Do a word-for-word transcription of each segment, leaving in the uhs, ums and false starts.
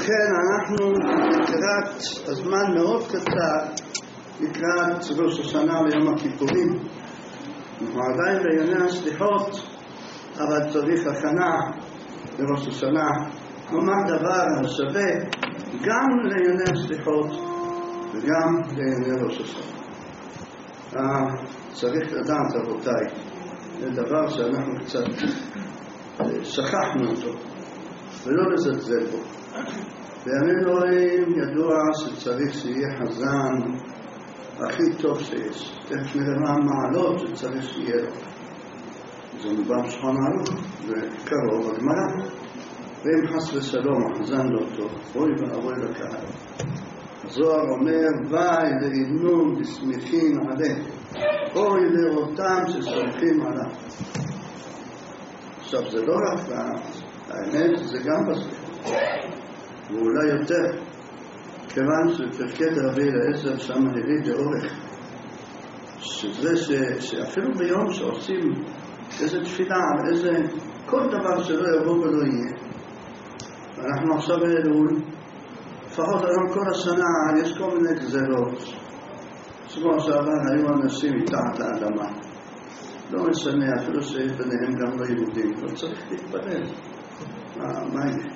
ובכן אנחנו לקראת הזמן מאוד קצר לקראת ראש השנה ויום הכיפורים. אנחנו עדיין בענייני הסליחות, אבל צריך הכנה לראש השנה, כלומר דבר השווה גם לענייני הסליחות וגם לענייני ראש השנה. צריך לדעת, רבותיי, זה דבר שאנחנו קצת שכחנו אותו ולא לזלזל בו. בימים אלוהים ידוע שצריך שיהיה חזן הכי טוב שיש. תכף נראה מה המעלות שצריך שיהיה לו. זה מובן שולחן ערוך, זה קרוב הגמרא. ואם חס ושלום החזן לא טוב, אוי ואבוי לקהל. הזוהר אומר, ואי לעינון ושמחים עליהם, אוי לראותם שסומכים עליו. עכשיו זה לא רק האמת, זה גם בסליחות, ואולי יותר, כיוון שפרקי רבי אליעזר שם הביא לאורך, שזה ש, שאפילו ביום שעושים איזה תפילה, איזה, כל דבר שלא יבוא ולא יהיה, אנחנו עכשיו באלול, לפחות היום כל השנה יש כל מיני גזרות, שבוע שעבר היו אנשים מתחת האדמה, לא משנה, אפילו שיש ביניהם גם לא יהודים, לא צריך להתפלל. מה יהיה?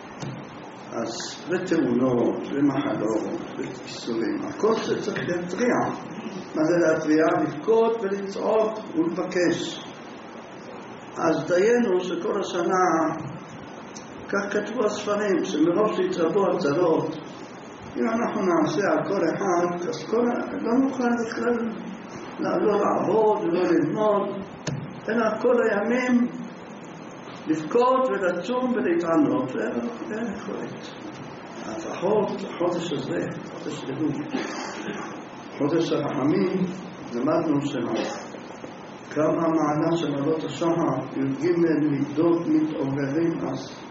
אז ותאונות, ומחלות, וקיסורים, הכל זה צריך להתריע. מה זה להתריע? לבכות ולצעוק ולבקש. אז דיינו שכל השנה, כך כתבו הספרים, שמרוב שהתרבו הצרות, אם אנחנו נעשה על כל אחד, אז כל, לא נוכל בכלל לא לעבוד ולא ללמוד, אלא כל הימים לבכות ולצום ולהתענות, ואין יכולת. לפחות החודש הזה, חודש אלול, חודש הרחמים, למדנו שלנו. כמה המעלה של עלות השחר, י"ג מידות מתעוררים אז.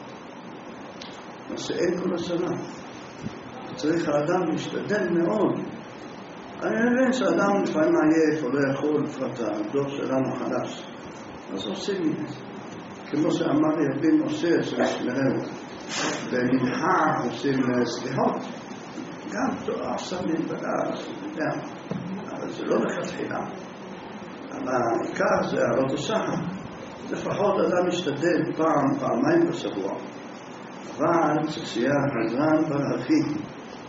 מה שאין כל השנה. צריך האדם להשתדל מאוד. אני מבין שאדם לפעמים עייף או לא יכול, לפרט הדור שלנו חדש. אז עושים את זה. כמו שאמר רבי משה שמשמרנו, במנחה עושים סליחות. גם תואר שמים בדעת, אבל זה לא לכתחילה. אבל העיקר זה עלות השחר. לפחות אדם משתדל פעם, פעמיים בשבוע. אבל צריך שיהיה חזן ברכי.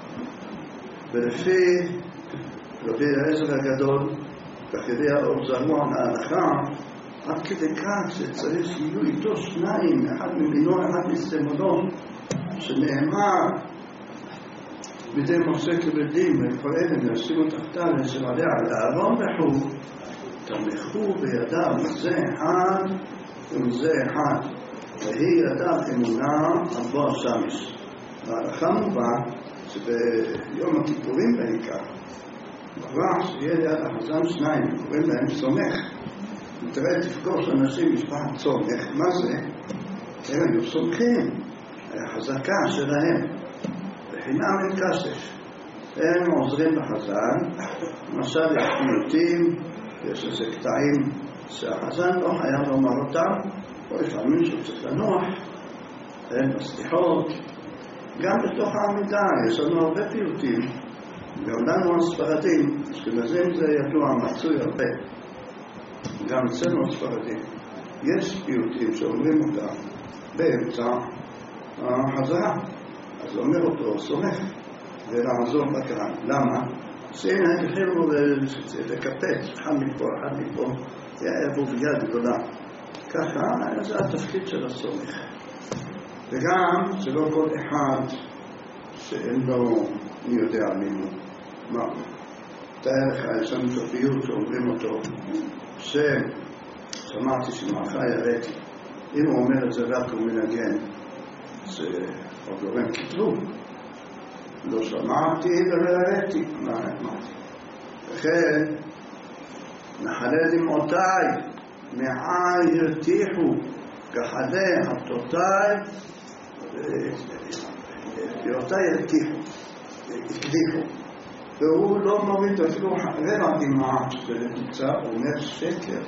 ולפי רבי אליעזר הגדול, בכדי האור זרוע להלכה, עד כדי כך שצריך שיהיו איתו שניים, אחד ממינו, אחד מסתמודון, שנאמר בידי משה כבדים, וכל אלה נשימו תחתיו ושמעליה על הארון וחו, תמכו בידיו מזה אחד ומזה אחד, והיא ידיו אמונה אבו השמש. וההלכה מובן שביום הכיפורים בעיקר, כבר שיהיה ליד החזן שניים, קוראים להם סומך. תראה, תפגוש אנשים משפחת סומך, מה זה? הם היו סומכים, החזקה שלהם, בחינם אין כסף. הם עוזרים בחזן, למשל יש פיוטים, יש איזה קטעים שהחזן לא חייב לומר אותם, או לפעמים שהוא צריך לנוח, הם בסליחות, גם בתוך העמידה, יש לנו הרבה פיוטים, גם לנו הספרדים, אשכנזים זה ידוע, מצוי הרבה, גם אצלנו הספרדים, יש פיוטים שאומרים אותם באמצע החזרה, אז אומר אותו, סומך, ולעזור בקרן. למה? שהנה התחילו לקפץ, אחד מפה, אחד מפה, היה בובייה גדולה. ככה, זה התפקיד של הסומך. וגם שלא כל אחד שאין לו מי יודע מינו. מה? תאר לך, יש לנו תופיות שאומרים אותו, ששמעתי שמעך יראתי. אם הוא אומר את זה רק הוא מנגן, זה עוד גורם כתבו. לא שמעתי ולא יראתי. מה אמרתי? לכן, נחלה דמעותיי, מעי ירתיחו, כחדי חטאותיי, ירתיי ירתיחו, הקדיחו. והוא לא מוריד אפילו רבע דמעה ולתוצאה, הוא אומר שקר.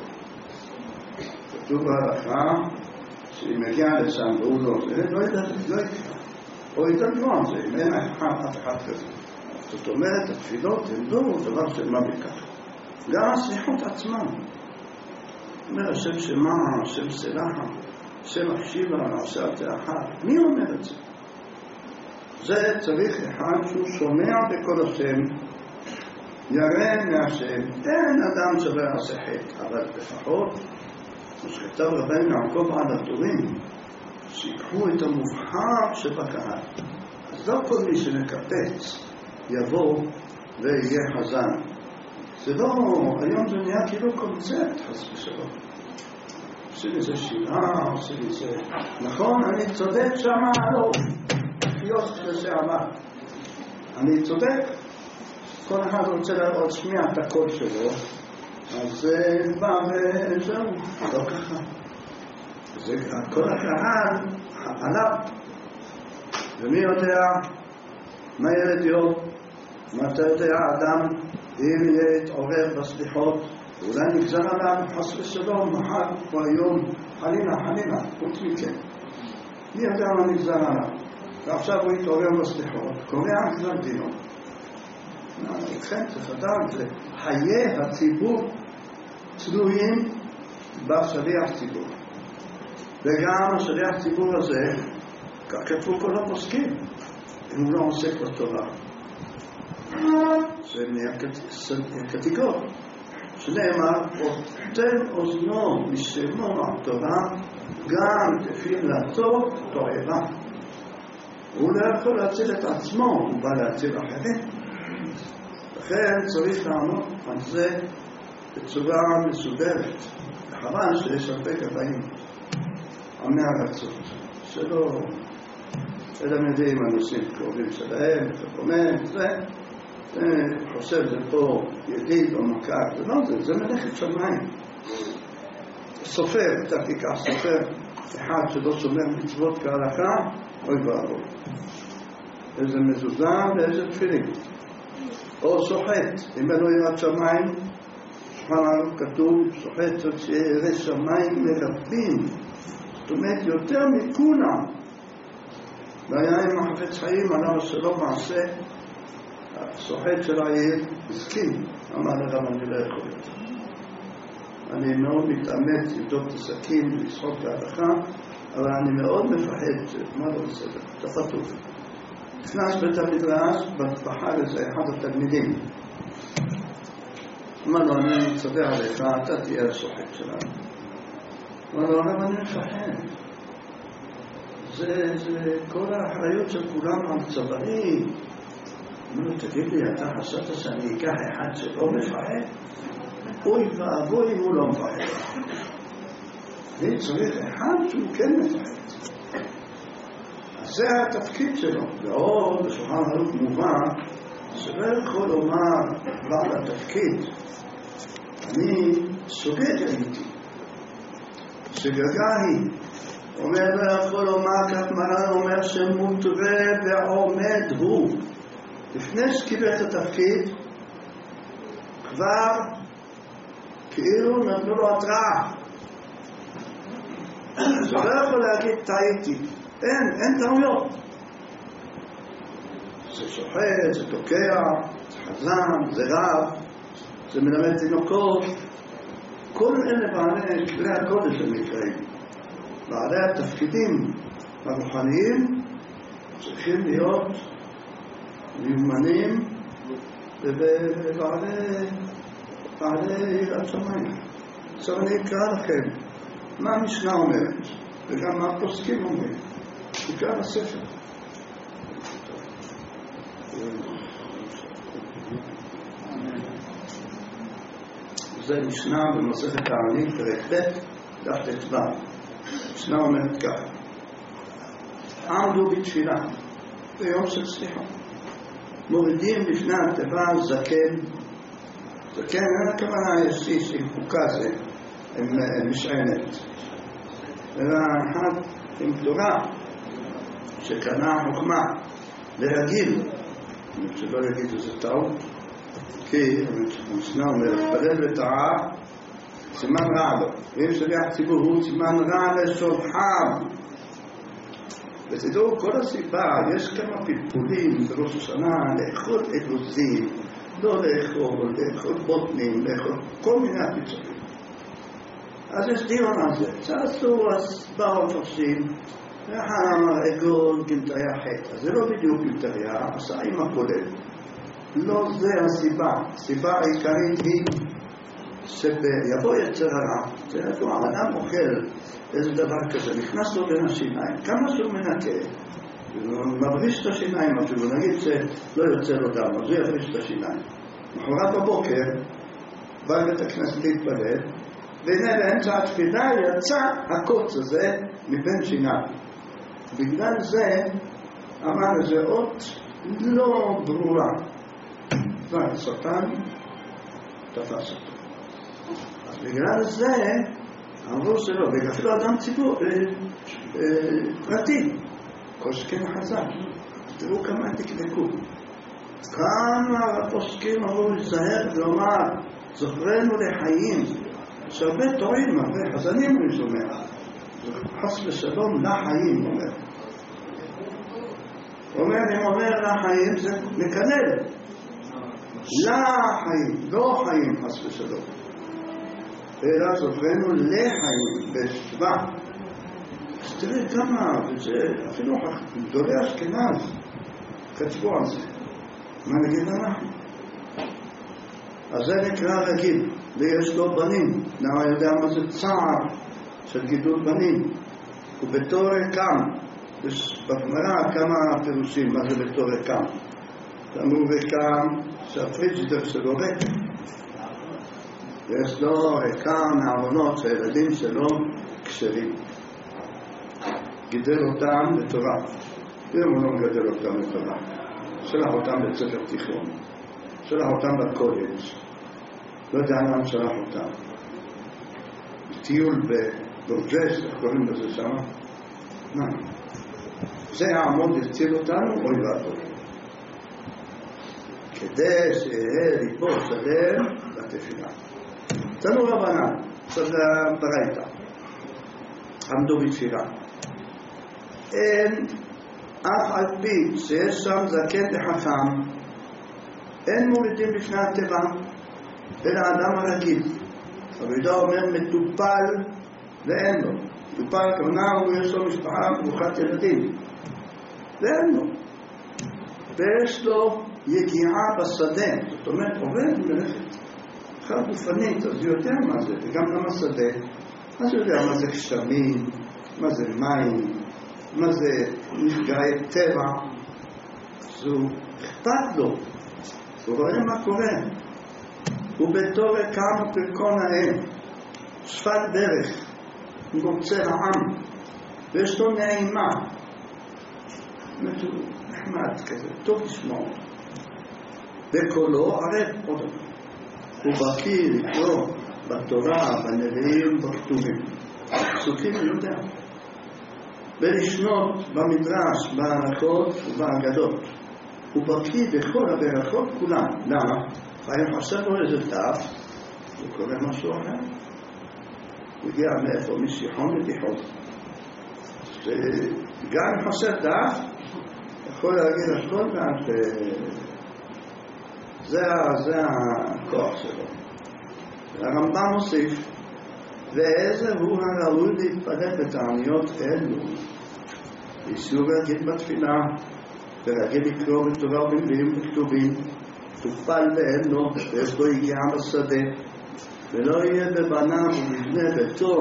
כתוב בהלכה, שהיא מגיעה לשם והוא לא, זה לא ידע, לא יקרה. או יתרגלו על זה, אם אין אף אחד כזה. זאת אומרת, התפילות הן לא דבר של מה בכך. גם הסליחות עצמן. אומר השם שמה, השם סלחה, השם החשיבה, עשה תאחד. מי אומר את זה? זה צריך אחד שהוא שומע בכל השם, ירא מהשם. אין אדם שלא יעשה חטא, אבל לפחות, כמו שכתב רבנו יעקב על הטורים, שיקחו את המובחר שבקהל. אז לא כל מי שמקפץ יבוא ויהיה חזן. זה לא, היום זה נהיה כאילו קונצרט, חס ושלום. עושים איזה שירה, עושים איזה... נכון, אני צודק שמה, לא. פיוס שזה אמר. אני צודק. כל אחד רוצה להשמיע את הקול שלו, אז זה בא וזהו, לא ככה. זה כל הקהל עליו. ומי יודע מה ילד יום? מה אתה יודע אדם, אם יהיה התעורר בסליחות, אולי נגזר עליו חס ושלום, מחר או היום, חלילה, חלילה, חוץ מכן. מי יודע מה נגזר עליו? ועכשיו הוא התעורר בסליחות, קורא גזר דינו. לכן צריך לדעת, חיי הציבור תלויים בשליח ציבור. וגם השליח ציבור הזה, כך כתבו כל הפוסקים, אם הוא לא עוסק בתורה. זה מהקטגור, שנאמר, פותן אוזנו משמוע התורה, גם תפילתו תועבה. הוא לא יכול להציל את עצמו, הוא בא להציל אחרים. לכן צריך לענות על זה בצורה מסודרת. וחבל שיש הרבה גבאים, עמי הרצות, שלא אלה יודעים הנושאים קרובים שלהם, וחומם, זה, חושב זה פה ידיד או מכר, זה לא זה, זה מלאכת שמיים. סופר, אתה תיקח סופר, אחד שלא שומר מצוות כהלכה, אוי ואבוי. איזה מזוזה ואיזה תפילים. או סוחט, אם אין לו יראת שמיים, שולחן ערוך כתוב, סוחט זאת שירא שמיים מרבים, זאת אומרת יותר מכולם. והיה עם החפץ חיים, עליו שלא מעשה, הסוחט של העיר הסכים, אמר לרב אני לא יכול יותר. אני מאוד מתאמץ לבדוק את הסכין ולשחוק להלכה, אבל אני מאוד מפחד, מה לא בסדר, אתה פתוח. נכנס בית המדרש, בחר איזה אחד התלמידים. אמר לו, אני מצווה עליך, אתה תהיה הסוחט שלנו. אמר לו, אבל אני מפחד. זה, זה כל האחריות של כולם על צבאי. אמר לו, תגיד לי, אתה חשבת שאני אקח אחד שלא מפחד? אוי ואבוי אם הוא לא מפחד. אני צריך אחד שהוא כן מפחד. זה התפקיד שלו, ועוד בשולחן ערוך מובן שלא יכול לומר בעל התפקיד אני סוגד הייתי שגגה היא אומר לא יכול לומר כך מרן אומר שמותווה ועומד הוא לפני שקיבל את התפקיד כבר כאילו נתנו לו התראה זה לא יכול להגיד טעיתי אין, אין טעויות. זה שוחט, זה תוקע, זה חזן, זה רב, זה מלמד תינוקות. כל אלה בעלי כלי הקודש הנקראים. בעלי התפקידים הרוחניים צריכים להיות מיומנים ובעלי בעלי יראת שמיים. עכשיו אני אקרא לכם מה המשנה אומרת וגם מה הפוסקים אומרים. תקרא בספר. זה משנה במסכת תענית פרק ב' דף ט"ו. משנה אומרת ככה: עמדו בתפילה ביום של סליחה, מורידים לפני התיבה זקן. זקן אין הכוונה יסיס עם חוקה זה, עם משענת, אלא אחד עם גדולה שקנה חוכמה להגיל, שלא יגיד שזה טעות, כי המשנה אומרת, פלל וטעה, סימן רע לו. ואם שליח ציבור הוא סימן רע לשולחיו. ותדעו, כל הסיבה, יש כמה פלפולים בראש השנה, לאכול אגוזים, לא לאכול, לאכול בוטנים, לאכול כל מיני הפיצולים. אז יש דיון על זה. צעשו, אז באו הפרשים, ואחר אמר אגוז גמטריה חטא. אז זה לא בדיוק גמטריה, עשה עם הכולל. לא זה הסיבה. הסיבה העיקרית היא שיבוא יצר הרע, זה לא, האדם אוכל איזה דבר כזה, נכנס לו בין השיניים, כמה שהוא מנקה, הוא מבריש את השיניים אפילו, נגיד שלא יוצא לו דם, אז הוא יבריש את השיניים. מחרת בבוקר, בא לבית הכנסת להתפלל, והנה באמצע התפילה יצא הקוץ הזה מבין שיניים. בגלל זה אמר איזה אות לא ברורה, והשטן תפס אותו. אז בגלל זה אמרו שלא, ואפילו אדם ציבור פרטי, כל שכן חזק. תראו כמה תקדקו. כמה הפוסקים אמרו להיזהר ולומר, זוכרנו לחיים. יש הרבה תורים, הרבה חזנים הוא אומר. חס ושלום לחיים, אומר. אומר, אם אומר לחיים, זה מקלל. לחיים, לא חיים, חס ושלום. אלא זוכרנו לחיים בשבע. אז תראה כמה, וזה אפילו גדולי אשכנז כתבו על זה. מה נגיד אנחנו? אז זה נקרא רגיל, ויש לו בנים. נראה יודע מה זה צער של גידול בנים. ובתור רקם, בגמרא כמה פירושים מה זה בתור רקם. אמרו רקם שהפריג'ידר שלו ריק. ויש לו רקם מהעוונות שהילדים שלו כשרים. גידל אותם בתורה. אם הוא לא מגדל אותם בתורה. שלח אותם בצפר תיכון. שלח אותם בקולג'. לא יודע לאן שלח אותם. טיול בבורג'ס, איך קוראים לזה שם? מה? זה העמוד יציל אותנו, אוי ואבוי. כדי שיהיה ליבו שלם לתפילה. תנו רבנן, זה ברייתא. עמדו בתפילה. אין אף על פי שיש שם זקן וחכם, אין מורידים בפני הטבע, אלא האדם הרגיל. הבידה אומר מטופל ואין לו. מטופל כמונה הוא יש לו משפחה ברוכת ילדים. ואין לו. ויש לו יגיעה בשדה. זאת אומרת, עובד מלאכת אחת גופנית, אז הוא יודע מה זה. וגם למה שדה. אז הוא יודע מה זה גשמים, מה זה מים, מה זה נפגעי טבע. אז הוא אכפת לו. הוא רואה מה קורה. ובתור כמה פרקון האם, שפת דרך, מוצא העם, ויש לו נעימה. הוא נחמד כזה, טוב לשמוע. בקולו ערב עוד. הוא בקיא לקרוא בתורה, בנביאים, בכתובים. פסוקים הוא יודע. ולשנות במדרש, בהלכות ובאגדות. הוא בקיא בכל הברכות כולם. למה? חיים חסר לו איזה דף, הוא קורא משהו אחר. הוא הגיע מאיפה? משיחון לתיכון. גם אם חסר דף, יכול להגיד הכל מעט. זה, זה הכוח שלו. הרמב"ם מוסיף, ואיזה הוא הראוי להתפלל בתעניות אלו. איסור רגיל בתפילה, ורגיל לקרוא בתורה ובמילים וכתובים, תופל ואין לו, ויש לו יגיעה בשדה, ולא יהיה בבניו ובבני ביתו,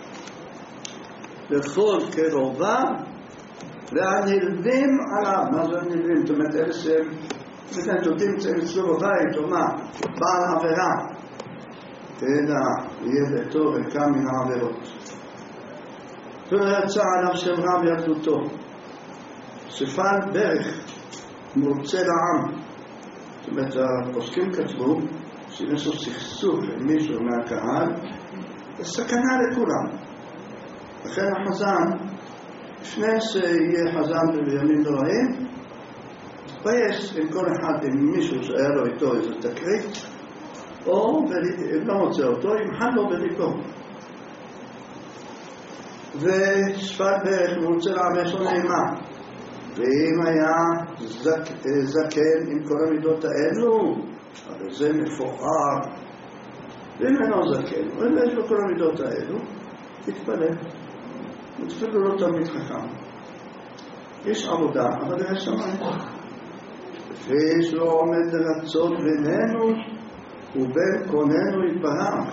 לכל קרובה, והנלווים עליו. מה זה הנלווים? זאת אומרת, אלה שהם לפני תודים אצלו בבית, או מה? בעל עבירה. תדע, יהיה ביתו וקם מן העבירות. ולא יצא עליו שם רב ילדותו. שפל ברך, מורצה לעם. זאת אומרת, הפוסקים כתבו שאם יש לו סכסוך עם מישהו מהקהל, זה סכנה לכולם. לכן החזן, לפני שיהיה חזן בימים נוראים, ויש עם כל אחד, עם מישהו שהיה לו איתו איזו תקרית, או אם לא מוצא אותו, ימחל לו בליקו. ושפת ברך מוצא לעבש לא נעימה. ואם היה זק, זקן עם כל המידות האלו, אבל זה מפואר. ואם אינו זקן, ואם יש לו כל המידות האלו, תתפלל. אפילו לא תמיד חכם. יש עבודה, אבל יש שמיים. ויש לו עומד לרצות בינינו ובין קוננו יתברך.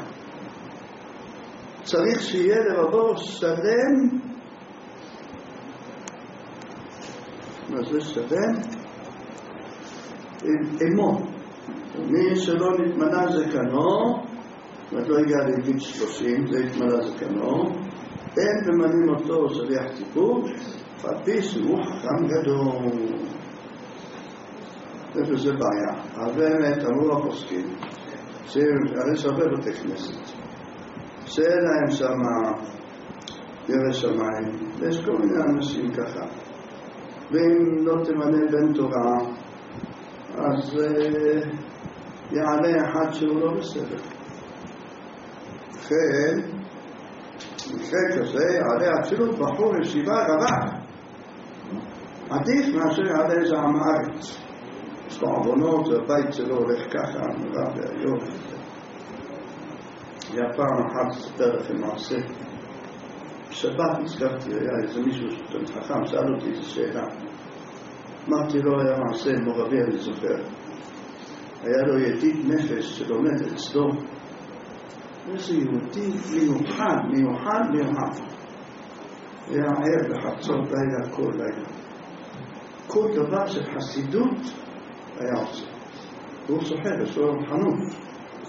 צריך שיהיה לבבו שלם. מה זה שלם? אמו. מי שלא נתמנה זקנו, ועד לא הגיע לגיל שלושים, זה התמנה זקנו, אין במנים אותו שליח ציבור, פטיס הוא חכם גדול. וזה בעיה. הרבה אמת אמרו הפוסקים, שהרי יש הרבה בתי כנסת, שאין להם שם ירא שמיים, ויש כל מיני אנשים ככה. ואם לא תמנה בן תורה, אז uh, יעלה אחד שהוא לא בסדר. לכן, מקרה כזה, יעלה אפילו בחור ישיבה רבה. עדיף מאשר יעלה איזה עם הארץ. יש לו עוונות, והבית שלו הולך ככה, נורא והיום. היה פעם אחת לספר לכם מעשה. בשבת נזכרתי, היה איזה מישהו שאתם חכם, שאל אותי איזו שאלה. אמרתי לו, היה מעשה מורבי, אני זוכר. היה לו ידיד נפש שלומד אצלו. איזה יהודי מיוחד, מיוחד, מיוחד. היה ער לחצות לילה, כל לילה. כל דבר של חסידות היה עושה. והוא סוחר, יש לו חנות.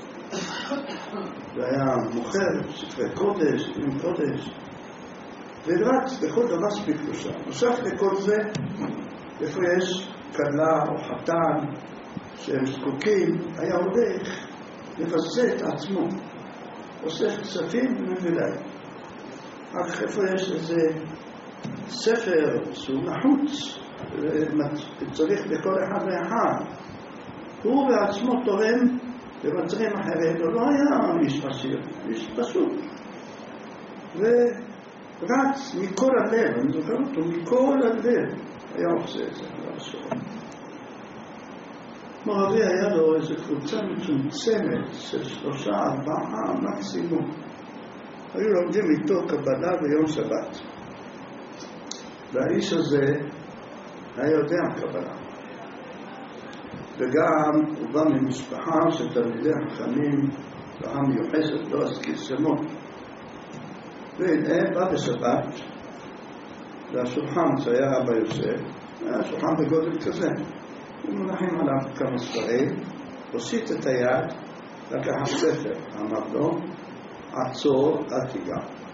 והיה מוכר, ספרי קודש, עם קודש. ורץ בכל דבר ספיק לו שם. נוסף לכל זה, איפה יש קלה או חתן שהם זקוקים, היה הולך לבזה את עצמו. עושה כספים ומביא להם. אך איפה יש איזה ספר שהוא נחוץ, וצריך לכל אחד ואחד. הוא בעצמו תורם במצרים אחרת, הוא לא היה איש עשיר, איש פשוט. ורץ מכל הלב, אני זוכר אותו, מכל הלב היה עושה את זה, על השורה. מורבי היה לו איזו קבוצה מצומצמת של שלושה, ארבעה, מקסימום. היו לומדים איתו קבלה ביום שבת. והאיש הזה היה יודע קבלה. וגם הוא בא ממשפחה של תלמידי החכמים, משפחה מיוחסת, לא אזכיר שמות. והנה בא בשבת, והשולחן שהיה רבי יוסף, היה שולחן בגודל כזה. ומונחים עליו כמה ספרים, הושיט את היד, לקח ספר, אמר לו, עצור, אל תיגע.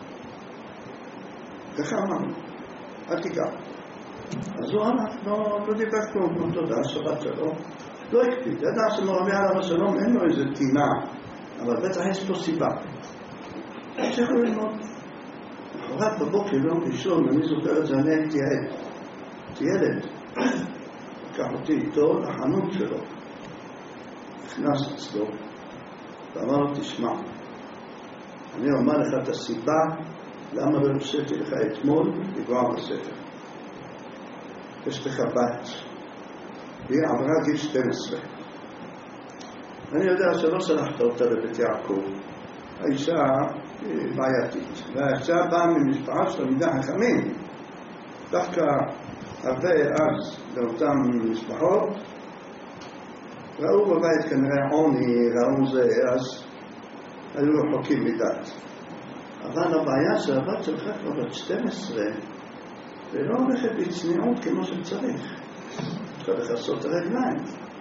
ככה אמר לו, אל תיגע. אז הוא הלך, לא, לא דיבר כלום, תודה, שבת שלום. לא הקפיד, ידע שמורבי עליו השלום אין לו איזה טינה, אבל בטח יש פה סיבה. המשכו ללמוד. אחרת בבוקר יום ראשון, אני זוכר את זה, אני הייתי ילד. הייתי ילד. לקח אותי איתו לחנות שלו. נכנס אצלו, ואמר לו, תשמע, אני אומר לך את הסיבה למה לא הרשיתי לך אתמול לגרוע בספר. יש לך בת, והיא עברה גיל שתים עשרה. אני יודע שלא שלחת אותה לבית יעקב. האישה היא בעייתית, והאישה באה ממשפחה של תלמידי חכמים. דווקא הרבה אז באותן משפחות ראו בבית כנראה עוני, ראו זה, אז היו רחוקים מדת. אבל הבעיה שהבת שלך כבר בת שתים עשרה ולא הולכת בצניעות כמו שצריך. צריך לחסות את הרגליים.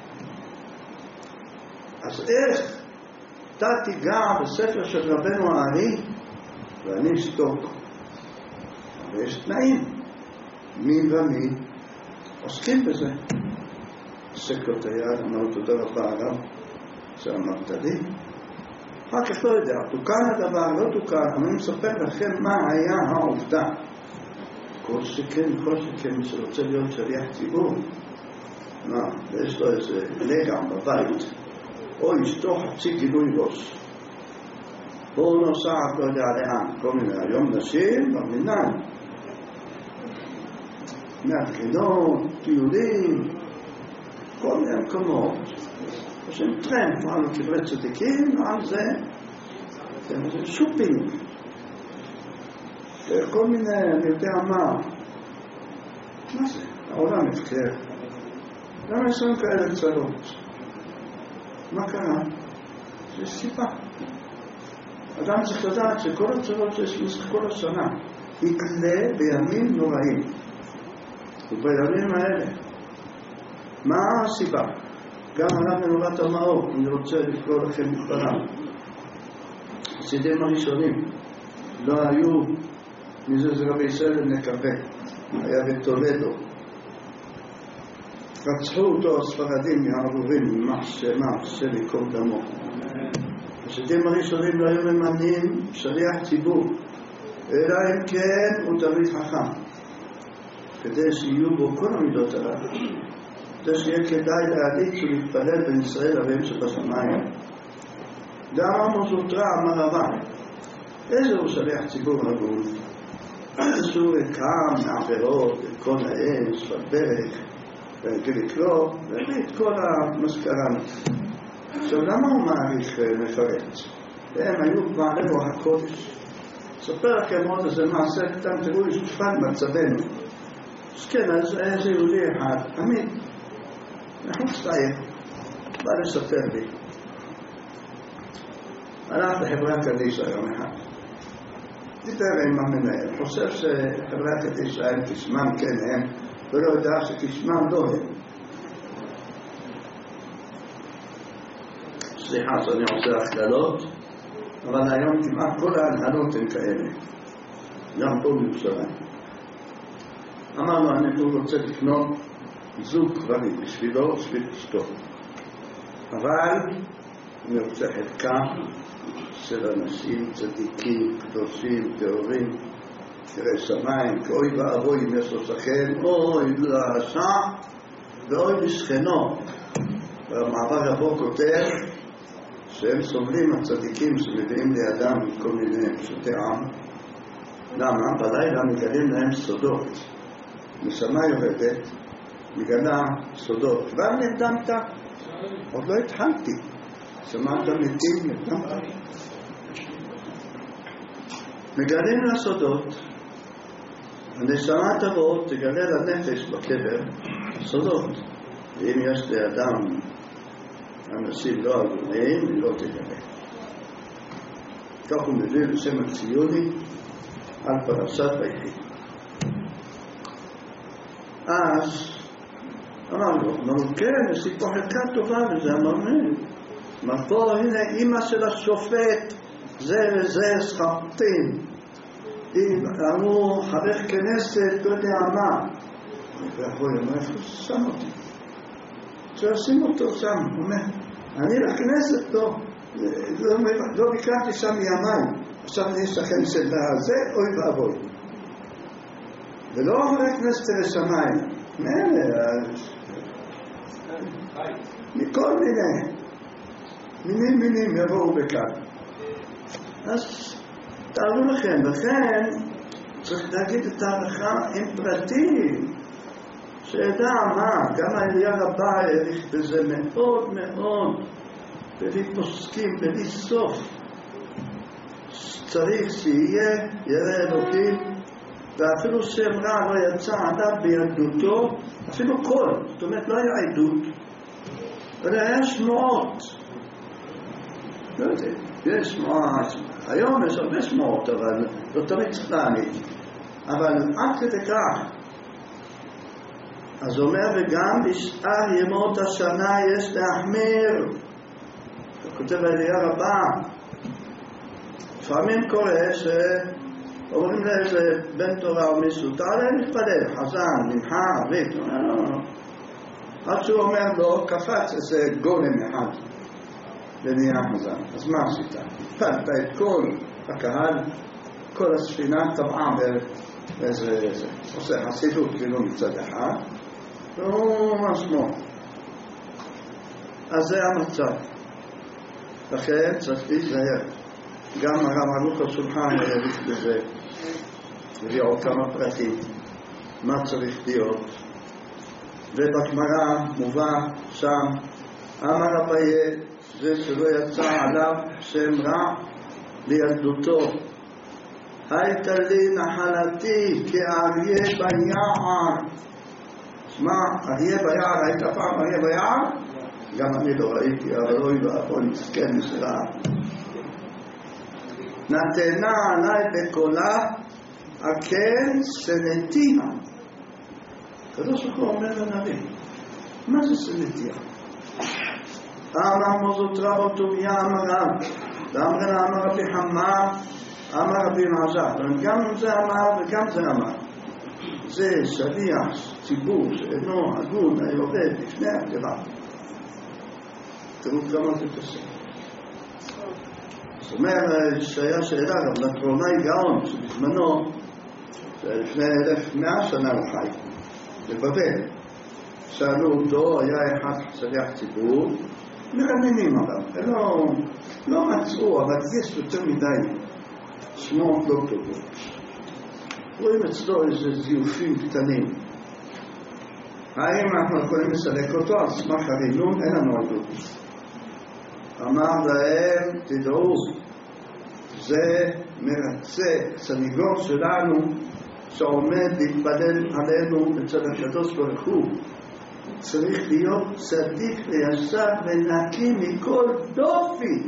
אז איך אתה תיגע בספר של רבנו הארי ואני אשתוק? ויש תנאים. מי ומי עוסקים בזה. עוסק לו את היד, אמר תודה רבה עליו שאמרת לי. אחר כך לא יודע, תוקן הדבר, לא תוקן, אני מספר לכם מה היה העובדה. כל שכן, כל שכן שרוצה להיות שליח ציבור, מה, ויש לו איזה לגע בבית, או אשתו חצי גילוי ראש. בואו נוסעת, לא יודע לאן, כל מיני, היום נשים, במינן, מהתחינות, טיולים, כל מיני מקומות. יש להם טרנד, פעם קברי צדיקים, על זה, זה שופינג, כל מיני, אני יודע מה, מה זה? העולם הפקר. למה יש לנו כאלה צרות? מה קרה? יש סיבה. אדם צריך לדעת שכל הצרות שיש במשך כל השנה יגלה בימים נוראים. ובימים האלה, מה הסיבה? גם עליו מנורת המאור, אני רוצה לקרוא לכם מכפרם. הסידים הראשונים לא היו, מזה זה רבי ישראל נקווה, היה בטולדו. רצחו אותו הספרדים מהערובים, ממש השם יקום דמו. הסידים הראשונים לא היו ממנים שליח ציבור, אלא אם כן הוא תלמיד חכם, כדי שיהיו בו כל המידות עליו, כדי שיהיה כדאי להעדיץ ולהתפלל בין ישראל לבין שבשמיים. גם זוטרא אמר רבא, איזה הוא שליח ציבור הגון? שהוא קם מעבירות, את כל האש, בברך, והגיל לקרוא, והביא את כל המזכרנות. עכשיו, למה הוא מעריך מפרט? והם היו בעלי רוח הקודש. אספר לכם עוד איזה מעשה קטן, תראו לי שפן מצבנו. אז כן, אז איזה יהודי אחד, עמית, מחוץ לעיר, בא לספר לי. הלך לחברה קדישא יום אחד. דיבר עם המנהל, חושב שחברה קדישא הם כשמם כן הם, ולא יודע שכשמם לא הם. סליחה שאני עושה הכללות, אבל היום כמעט כל ההנהלות הן כאלה, גם פה בירושלים. אמרנו, אני רוצה לקנות זוג גברים בשבילו, בשביל אשתו. אבל אני רוצה חלקה של אנשים צדיקים, קדושים, טהורים, יראי שמיים, כי אוי ואבוי אם יש לו שכן, אוי לרשע ואוי לשכנו. במעבר יבוא כותב שהם סובלים הצדיקים שמביאים לידם כל מיני פשוטי עם. למה? בלילה מגלים להם סודות. נשמה יורדת, מגלה סודות. כבר נרדמת? עוד לא התחלתי. שמעת מתים, נרדמת? מגלים לסודות. הנשמה תבוא, תגלה לנפש בקבר סודות. ואם יש לאדם אנשים לא הגונים, היא לא תגלה. כך הוא מביא לשם הציוני על פרשת ויחי. אז אמרנו, אמרנו, כן, יש לי פה חלקה טובה וזה אמרנו. אמר פה, הנה, אמא של השופט, זה וזה שחפטים. אמרו, חבר כנסת, לא יודע מה. ואחוי, אמר, איפה שם אותי? שעושים אותו שם, הוא אומר, אני לכנסת לא, לא, לא ביקרתי שם מימיים, עכשיו אני שכן של זה, אוי ואבוי. ולא חבר כנסת לשמיים, מאלה, מכל מיני, מינים מינים יבואו בכאן. אז תארו לכם, לכן צריך להגיד את ההלכה עם פרטים, שידע מה, גם העלייה רבה העריך בזה מאוד מאוד, בלי פוסקים, בלי סוף. צריך שיהיה ירא אלוקים, ואפילו שם רע לא יצא עדיו בילדותו, אפילו קול, זאת אומרת לא היה עדות, אלא היה שמועות. לא יודע, יש שמועה, היום יש הרבה שמועות, אבל לא תמיד צריך להעניק. אבל עד כדי כך, אז אומר, וגם בשאר ימות השנה יש להחמיר. הוא כותב העלייה רבה. לפעמים קורה שאומרים לאיזה בן תורה או מישהו, תעלה להתפלל, חזן, מנחה, ערבית. עד שהוא אומר לו, קפץ איזה גולם אחד ונהיה חזן. אז מה עשית? פלת את כל הקהל, כל הספינה טבעה באיזה איזה. עושה חסידות כאילו מצד אחד. לא משמעות. אז זה המצב. לכן צריך להיזהר. גם הרב ערוך השולחן יריץ בזה, הביא עוד כמה פרטים, מה צריך להיות. ובגמרא מובא שם, אמר אביי, זה שלא יצא עליו שם רע לילדותו. הייתה לי נחלתי כאריה ביער. שמע, אריה ביער, היית פעם אריה ביער? גם אני לא ראיתי, אבל אוי ואבוי, מסכן מסרה. נתנה עליי בקולה, הכן שנתיה. הקדוש ברוך הוא אומר לנביא, מה זה שנתיה? אמר מוזות רבו טוביה אמר רב, ואמר אמר רבי חמא, אמר רבי אלעזר. גם זה אמר וגם זה אמר. זה שליח ציבור שאינו הגון היורד לפני הגרה. תראו כמה זה קשה. זאת אומרת שהיה שאלה גם לטרונאי גאון שבזמנו, לפני אלף מאה שנה הוא חי, בבבל. שאלו אותו, היה אחד שליח ציבור, מרננים עליו, לא, לא מצאו, אבל יש יותר מדי שמות לא טובות. רואים אצלו איזה זיופים קטנים. האם אנחנו יכולים לסלק אותו על סמך הרינון? אין לנו עדות. אמר להם, תדעו, זה מרצה, סניגור שלנו שעומד להתבדל עלינו אצל הקדוש ברוך הוא. צריך להיות צדיק וישר ונקי מכל דופי.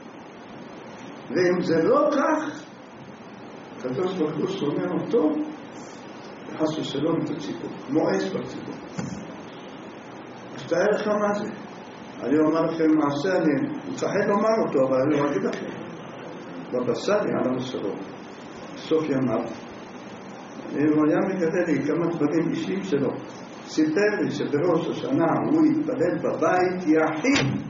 ואם זה לא כך, הקדוש ברוך הוא שונא אותו וחס ושלום את הציבור, כמו אש בציבור. אז תאר לך מה זה. אני אומר לכם מעשה, אני מפחד לומר אותו, אבל אני אגיד לכם. בבשרי עליו השלום, בסוף ימיו, הוא היה מגלה לי כמה דברים אישיים שלו. סיפר לי שבראש השנה הוא התפלל בבית יחיד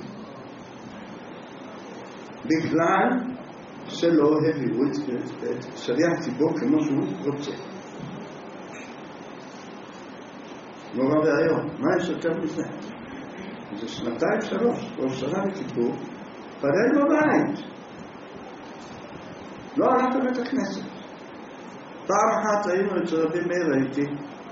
בגלל שלא הביאו את שליח ציבור כמו שהוא רוצה. נורא והיום, מה יש יותר מזה? זה שנתיים שלוש, ראש שנה לכיפור, פלל בבית. לא הלך לבית הכנסת. פעם אחת היינו אצל רבי מאיר הייתי,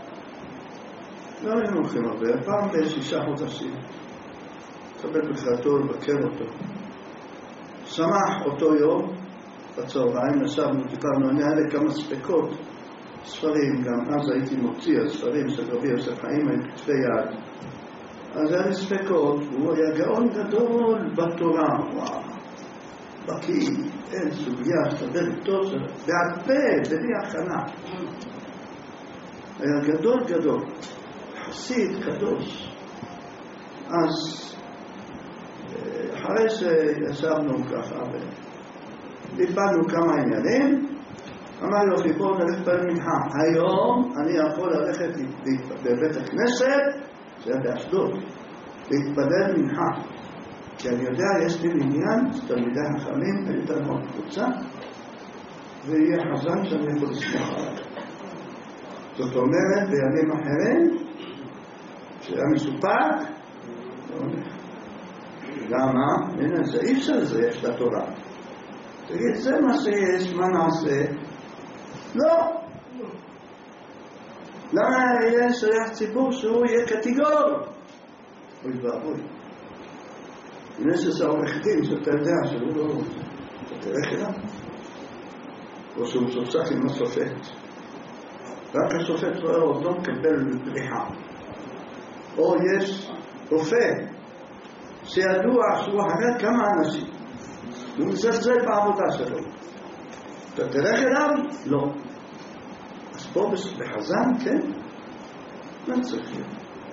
לא היינו הולכים הרבה, פעם בשישה חודשים, קבל בחירתו לבקר אותו. שמח אותו יום, בצהריים, ישבנו, דיברנו, אני היה לי כמה ספקות, ספרים, גם אז הייתי מוציא, הספרים של רבי יוסף חיים, היו כתבי יד. אז היה לי ספקות, הוא היה גאון גדול בתורה, וואו, בקיא, אין סוגיה, שתדל איתו, בעל פה, בלי הכנה. היה גדול גדול. חסיד קדוש. אז אחרי שישבנו ככה ודיברנו כמה עניינים, אמר יופי, בואו נלך במנחה. היום אני יכול ללכת בבית הכנסת, זה היה באשדוד, להתפלל מנחה. כי אני יודע, יש לי עניין, תלמידי החכמים, ויותר מאוד קבוצה, ויהיה חזן שאני יכול לסמוך עליו. זאת אומרת, בימים אחרים, שהיה מסופק, לא הולך. למה? הנה, זה אי אפשר זה, יש לתורה. תגיד, זה מה שיש, מה נעשה? לא. למה יהיה שליח ציבור שהוא יהיה קטגור? אוי ואבוי. אם יש איזה עורך דין שאתה יודע שהוא לא... אתה תלך אליו? או שהוא מסוכסך עם השופט. רק השופט רואה אותו מקבל פריחה. או יש רופא שידוע שהוא אחרי כמה אנשים. הוא מזלזל בעבודה שלו. אתה תלך אליו? לא. אז פה בחזן, כן? לא צריך להיות.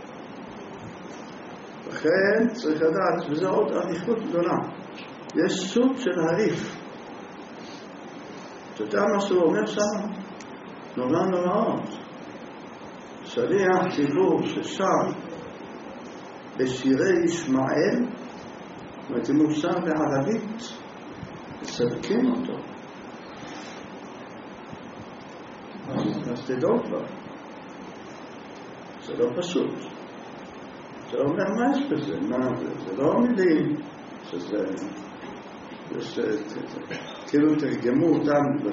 לכן צריך לדעת, וזה עוד אריכות גדולה. יש סוג של הריף. אתה יודע מה שהוא אומר שם? נורא נוראות. שליח ציבור ששר בשירי ישמעאל, זאת אומרת, אם הוא שר בערבית, מסלקים אותו. אז תדעו כבר. זה לא פשוט. זה אומר מה יש בזה, מה זה? זה לא מילים שזה כאילו תרגמו אותם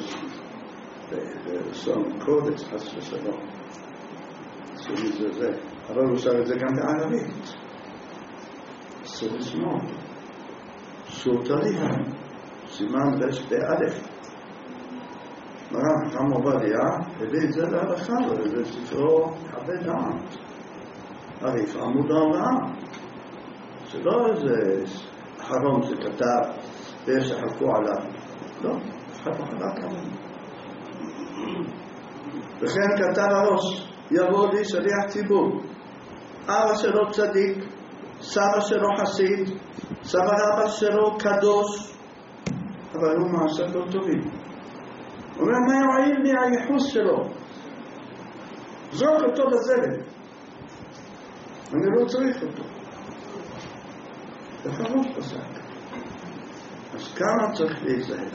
בסון קודש, חס ושלום. זה זה. אבל הוא שר את זה גם בערבית. אסור לשמור. אסור תריבה. סימן רש באלף. מרן חכם עובדיה הביא את זה להלכה, וזה ספרו חווה דעת. הריף עמוד ההוראה. זה לא איזה חרום שכתב ושחקו עליו. לא, אחד לא חלק עליו. וכן כתב הראש, יבוא לי שליח ציבור, אבא שלו צדיק, סבא שלו חסיד, סבא רבא שלו קדוש, אבל הוא מעשה לא טובים. הוא אומר, מה יועיל לי הייחוס שלו? זרוק אותו לזבל. אני לא צריך אותו. וחרוש פסק. אז כמה צריך להיזהר?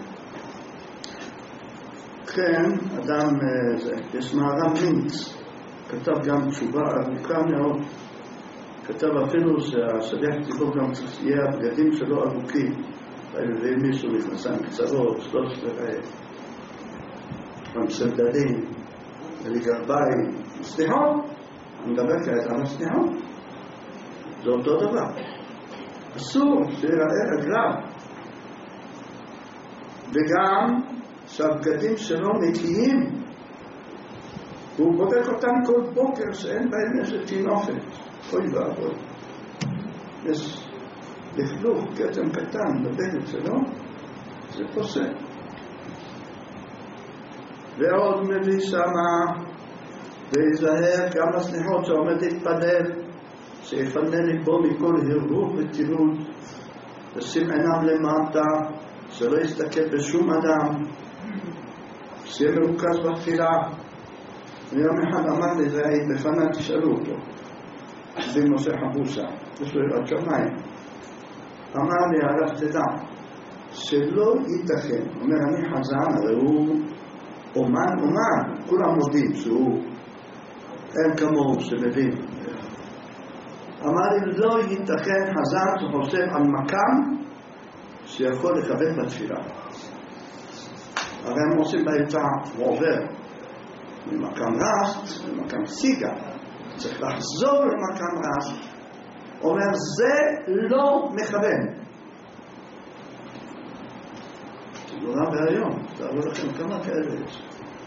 כן, אדם, זה, יש מערם מינץ, כתב גם תשובה ארוכה מאוד. כתב אפילו שהשליח ציבור גם צריך יהיה הבגדים שלו ארוכים. ואם מישהו מכנסיים קצרות, שלוש וראה, המסדדים, ולגרביים, סליחות, אני מדבר כעת על הסליחות. זה אותו דבר. אסור שיראה רגליו. וגם שהבגדים שלו נקיים. הוא בודק אותם כל בוקר שאין בהם איזה תינופת. אוי ואבוי. יש לכלוך קטן קטן בבגד שלו, זה פוסק. ועוד מביא שמה, ויזהר גם הסליחות שעומד להתפלל, שיפנה לבו מכל הרהור וטילות, ושים עיניו למטה, שלא יסתכל בשום אדם, שיהיה מרוכז בתפילה. ויום אחד אמר לי, זה היית בפנה, תשאלו אותו, בין משה חבושה, יש לו יראת שמיים. אמר לי, הרב תדע, שלא ייתכן, אומר, אני חזן, הרי הוא אומן, אומן, כולם מודים שהוא אין כמוהו שמבין. אמר לי, לא ייתכן חזן שחושב על מקם שיכול לכוון בתפילה. הרי הם עושים בעצה, הוא עובר ממקם רסט למקם סיגה, צריך לחזור למקם רסט. אומר, זה לא מכוון. תגורה בהיום, תארו לכם כמה כאלה יש.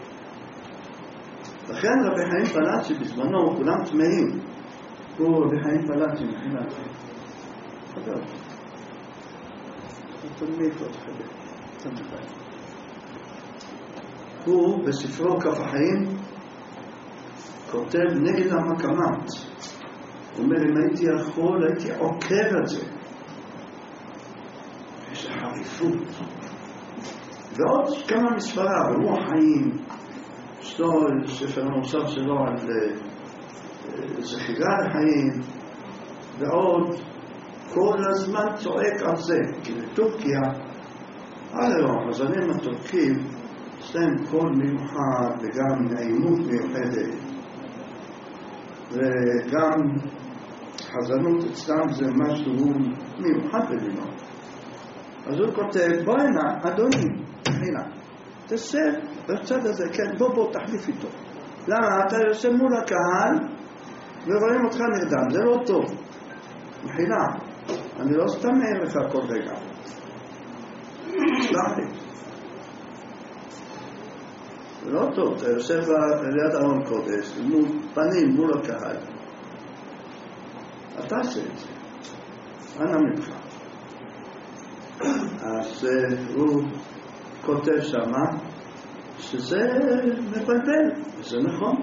לכן רבי חיים פלאצ'י בזמנו, כולם תמאים, הוא רבי חיים פלאצ'י מבחינת חבר. תלמיד עוד חבר, תלמיד. הוא בספרו כף החיים כותב נגד המקמת. הוא אומר, אם הייתי יכול, הייתי עוקב את זה. יש חריפות. ועוד כמה מספרה, ברוח חיים, יש לו ספר נוסף שלו על זכירה לחיים, ועוד כל הזמן צועק על זה, כי בטורקיה, הלאה, החזנים הטורקים, יש להם קול מיוחד וגם נעימות מיוחדת, וגם חזנות אצלם זה משהו מיוחד בלינו. אז הוא כותב, בוא הנה, אדוני, הנה, תסב בצד הזה, כן, בוא בוא תחליף איתו. למה? אתה יושב מול הקהל ורואים אותך נרדם, זה לא טוב. מחילה, אני לא סתם מעיר לך כל רגע. סלח לי. זה לא טוב, אתה יושב ליד ארון קודש, מול פנים, מול הקהל. אתה עושה את זה. אנא ממך. אז הוא כותב שמה שזה מבלבל, וזה נכון.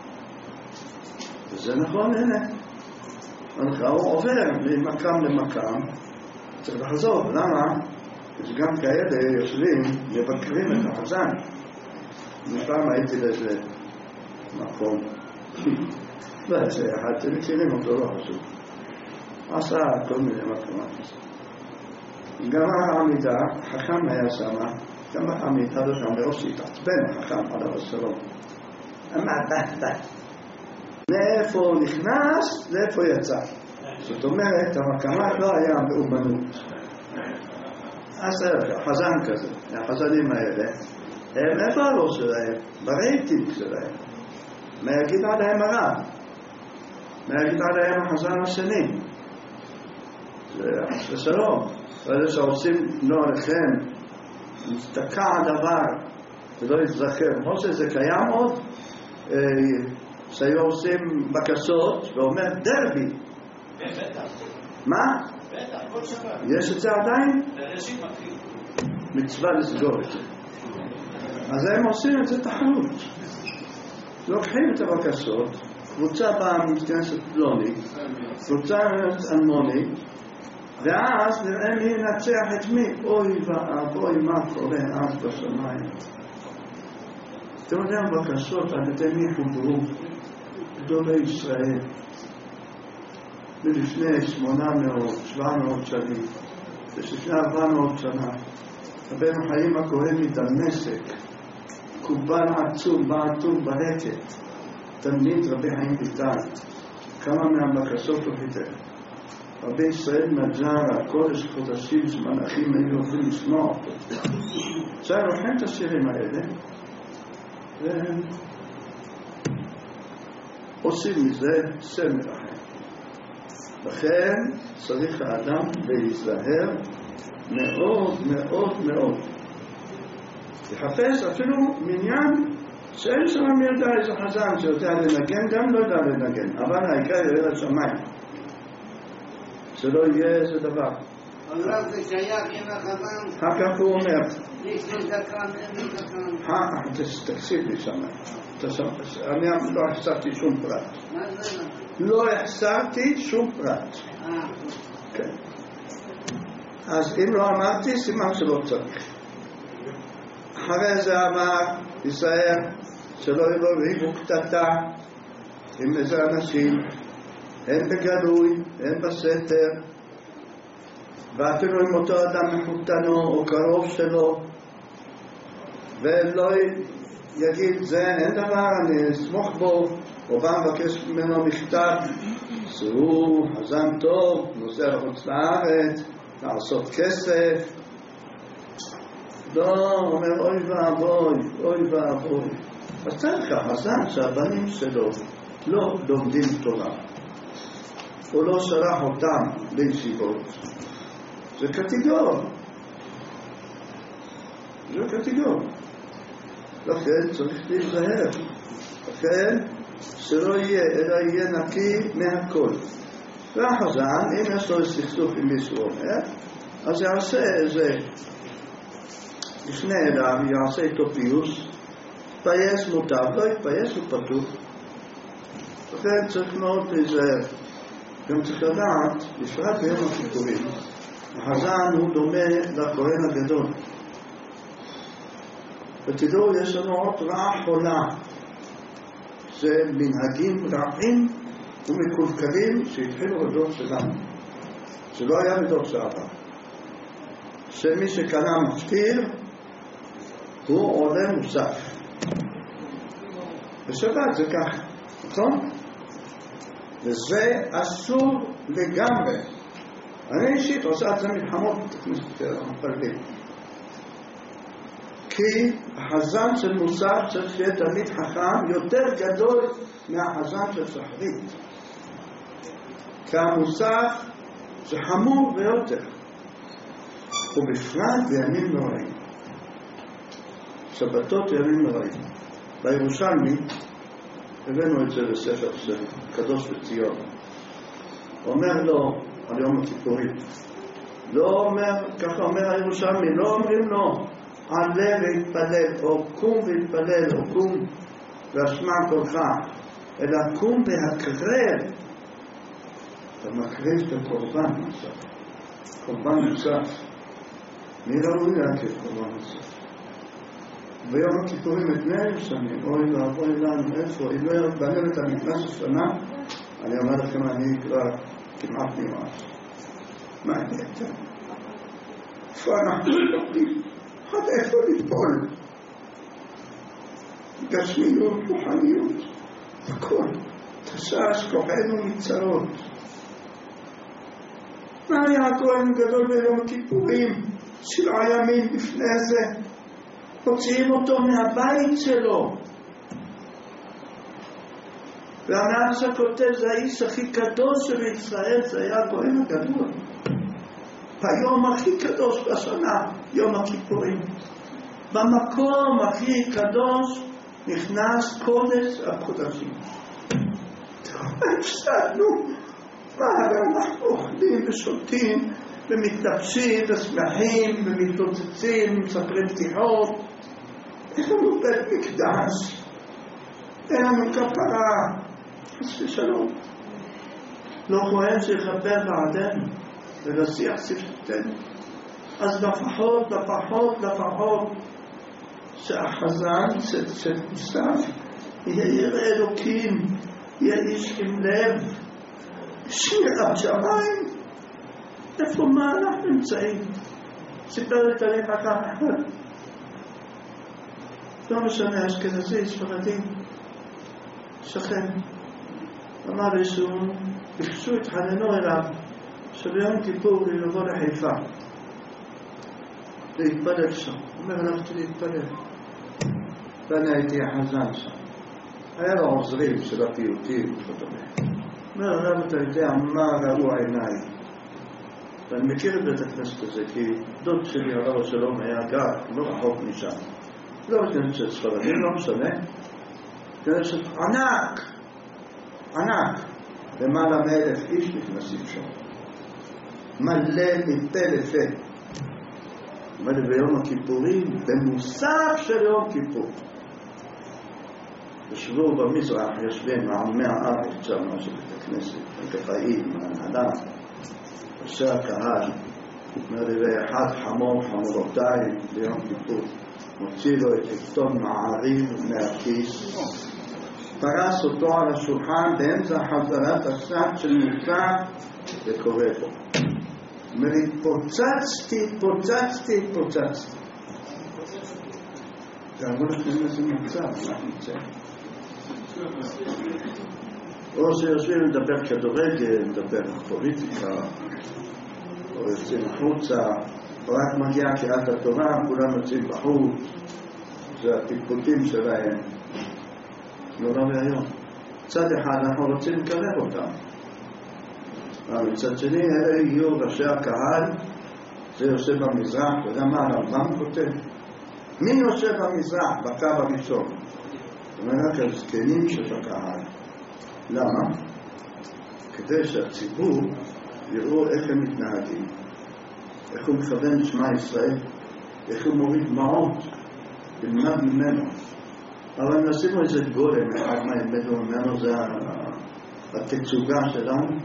וזה נכון, הנה. הוא עובר ממקם למקם, צריך לחזור. למה? יש גם כאלה יושבים, מבקרים את החזן. מפעם הייתי לאיזה מקום. לא, זה אחד, אתם מכירים אותו, לא חשוב. עשה כל מיני מקומות. גם העמידה, חכם היה שמה, גם העמידה וגם בראש התעצבן, חכם עליו השלום. אמר, די, די. לאיפה הוא נכנס, לאיפה יצא. זאת אומרת, המקמה לא היה באומנות. אז חזן כזה, החזנים האלה, הם איפה הראש שלהם? ברייטינג שלהם. מה יגיד עליהם הרב? מה יגיד עליהם החזן השני? זה חס ושלום. ואלה שעושים נורכם, מסתקע הדבר ולא יתזכר. כמו שזה קיים עוד, שהיו עושים בקשות ואומר דרבי. מה? יש את זה עדיין? מצווה לסגור את זה. אז הם עושים את זה תחרות. לוקחים את הבקשות, קבוצה באה מתכנסת פלוני, קבוצה אלמוני, ואז נראה מי ינצח את מי. אוי ואבוי, מה קורה אז בשמיים. אתם יודעים בקשות על ידי מי חוברו? גדולי ישראל. מלפני שמונה מאות, שבע מאות שנים, ולפני ארבע מאות שנה, רבנו חיים הכהן מדמשק, קובל עצום, בעטום ברקת, תלמיד רבי חיים ויטל, כמה מהבקשות הוא פיתר. רבי ישראל מג'רה, קודש קודשים שמלאכים היו יכולים לשמוע אותו. עכשיו לוקחים את השירים האלה, ועושים מזה סמל אחר. לכן צריך האדם להיזהר מאוד מאוד מאוד. לחפש אפילו מניין שאין שם מי יודע איזה חזן שיודע לנגן, גם לא יודע לנגן, אבל העיקר יראה לשמיים, שלא יהיה איזה דבר. אבל זה שייך עם החזן. אחר הוא אומר, יש לי דקן, אין לי דקן. תקשיב לי שם, אני לא החסרתי שום פרט. מה זה? לא החסרתי שום פרט. כן. אז אם לא אמרתי, סימן שלא צריך. אחרי זה אמר, ישראל, שלא יבואו קטטה עם איזה אנשים, הן בגלוי, הן בסתר, ואפילו עם אותו אדם מחותנו או קרוב שלו, ולא יגיד, זה אין דבר, אני אסמוך בו, או בא מבקש ממנו מכתב, שהוא חזן טוב, נוסע לחוץ לארץ, לעשות כסף. לא, אומר, אוי ואבוי, אוי ואבוי. אז צריך החזן שהבנים שלו לא לומדים תורה. הוא לא שלח אותם לישיבות. זה קטגור. זה קטגור. לכן צריך להיזהר. לכן שלא יהיה, אלא יהיה נקי מהכל. והחזן, אם יש לו סכסוך עם מישהו אומר, אז יעשה איזה, לפני אליו, יעשה איתו פיוס, פייס מוטב, לא יתפייס הוא פתוח. לכן צריך מאוד להיזהר. גם צריך לדעת, בפרט ביום הכיפורים, החזן הוא דומה לכהן הגדול. ותדעו, יש לנו עוד רעה חולה. זה מנהגים רעים ומקולקלים שהתחילו בדור שלנו. שלא היה בדור שעבר. שמי שקנה מפטיר, הוא עולה מוסף. בשבת זה כך, נכון? וזה אסור לגמרי. אני אישית עושה את זה מלחמות בתכנסת המפלגים. כי החזן של מוסף צריך שיהיה תלמיד חכם יותר גדול מהחזן של שחרית. כי המוסף זה חמור ביותר. ובפרט בימים נוראים. שבתות ימים נוראים. בירושלמי הבאנו את זה בספר של קדוש בציון. אומר לו על יום הכיפורים. לא אומר, ככה אומר הירושלמי, לא אומרים לו עלה והתפלל, או קום והתפלל, או קום והשמע קולך, אלא קום והקרב. אתה מקריב את הקורבן נוסף. קורבן נוסף. מי ראוי להקריב קורבן נוסף? ביום הכיפורים את מאה שנים, אוי ואבוי לנו, איפה? אם לא בנים את המקדש השנה, אני אומר לכם, אני כבר כמעט נמאס. מה הייתם? איפה אנחנו נותנים? עד איפה לטבול? גשמיות, רוחניות, הכל. תשש כוחנו מצרות. מה היה הכהן גדול ביום הכיפורים? שבעה ימים לפני זה הוציאים אותו מהבית שלו. והנביא כותב, זה האיש הכי קדוש של ישראל, זה היה הכהן הגדול. ביום הכי קדוש בשנה, יום הכיפורים. במקום הכי קדוש נכנס קודש הקודשים. הפסדנו, מה אנחנו אוכלים ושותים ומתלבשים ושמחים ומתלוצצים, מספרים בדיחות. אין לנו בית מקדש, אין לנו כפרה, חס ושלום. לא כהן שיכפר בעדנו ולשיח שפתנו. אז לפחות, לפחות, לפחות שהחזן שנוסף יהיה ירא אלוקים, יהיה איש עם לב, שירת שמיים. איפה מה אנחנו נמצאים? סיפר לי תליך אחר. לא משנה, אשכנזי, ספרדי, שכן. אמר לי שהוא, ביקשו התחננו אליו, שביום כיפור לבוא לחיפה. להתפלל שם. הוא אומר, הלכתי להתפלל. ואני הייתי החזן שם. היה לו עוזרים של הפיוטים וכדומה. אומר, הרב, אתה יודע מה ראו עיניי. ואני מכיר את בית הכנסת הזה, כי דוד שלי, הרב השלום, היה גר, לא רחוק משם. לא כנסת ספרדים, לא משנה. כנסת ענק, ענק. למעלה מאלף איש נכנסים שם. מלא מפה לפה. אומר לי ביום הכיפורים, במוסף של יום כיפור. ישבו במזרח, ישבים מעמי הארץ שם של בית הכנסת, הקפאים, ההנהלה, ראשי הקהל. אומר לי, ואחד חמור חמורותיים ביום כיפור, מוציא לו את עיתון מעריב מהכיס, פרס אותו על השולחן באמצע חזרת הסף של מוצא וקורא בו. אומר לי, פוצצתי, פוצצתי, פוצצתי. תאמרו לכם איזה מצב, מה נמצא? או שיושבים לדבר כדורגל, לדבר פוליטיקה, או יוצאים החוצה, או רק מגיע קריאת התורה, כולם יוצאים בחוץ, זה הטיפוטים שלהם. נורא והיום. צד אחד אנחנו רוצים לקרב אותם. אבל מצד שני, אלה הגיעו ראשי הקהל, זה יושב במזרח, וגם מה הרמב"ם כותב? מי יושב במזרח בקו הראשון? זאת אומרת, הזקנים שבקהל. למה? כדי שהציבור יראו איך הם מתנהגים, איך הוא מכוון לשמע ישראל, איך הוא מוריד דמעות, ילמד ממנו. אבל נשימו איזה גולם, אחד מה ילמדו ממנו, זה התצוגה שלנו.